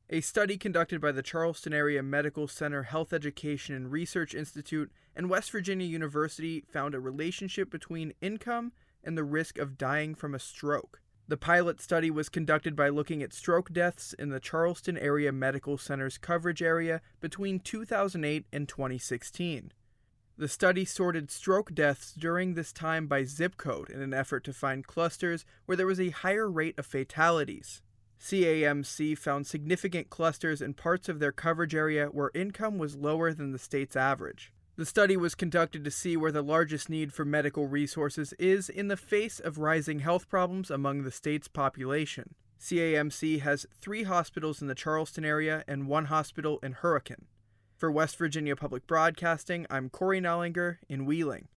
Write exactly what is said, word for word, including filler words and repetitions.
A study conducted by the Charleston Area Medical Center Health Education and Research Institute and West Virginia University found a relationship between income and the risk of dying from a stroke. The pilot study was conducted by looking at stroke deaths in the Charleston Area Medical Center's coverage area between two thousand eight and twenty sixteen. The study sorted stroke deaths during this time by zip code in an effort to find clusters where there was a higher rate of fatalities. C A M C found significant clusters in parts of their coverage area where income was lower than the state's average. The study was conducted to see where the largest need for medical resources is in the face of rising health problems among the state's population. C A M C has three hospitals in the Charleston area and one hospital in Hurricane. For West Virginia Public Broadcasting, I'm Corey Nollinger in Wheeling.